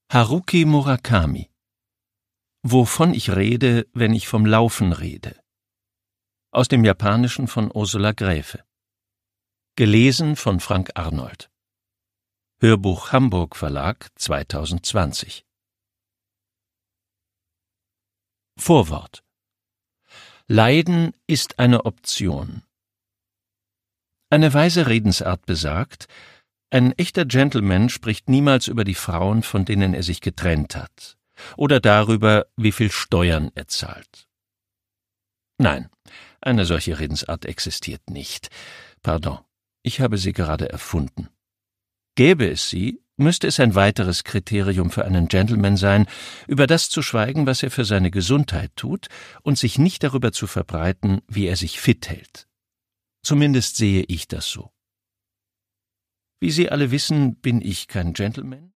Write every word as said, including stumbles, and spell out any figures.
Haruki Murakami. Wovon ich rede, wenn ich vom Laufen rede. Aus dem Japanischen von Ursula Gräfe. Gelesen von Frank Arnold. Hörbuch Hamburg Verlag zweitausendzwanzig. Vorwort. Leiden ist eine Option. Eine weise Redensart besagt, ein echter Gentleman spricht niemals über die Frauen, von denen er sich getrennt hat, oder darüber, wie viel Steuern er zahlt. Nein, eine solche Redensart existiert nicht. Pardon, ich habe sie gerade erfunden. Gäbe es sie, müsste es ein weiteres Kriterium für einen Gentleman sein, über das zu schweigen, was er für seine Gesundheit tut, und sich nicht darüber zu verbreiten, wie er sich fit hält. Zumindest sehe ich das so. Wie Sie alle wissen, bin ich kein Gentleman.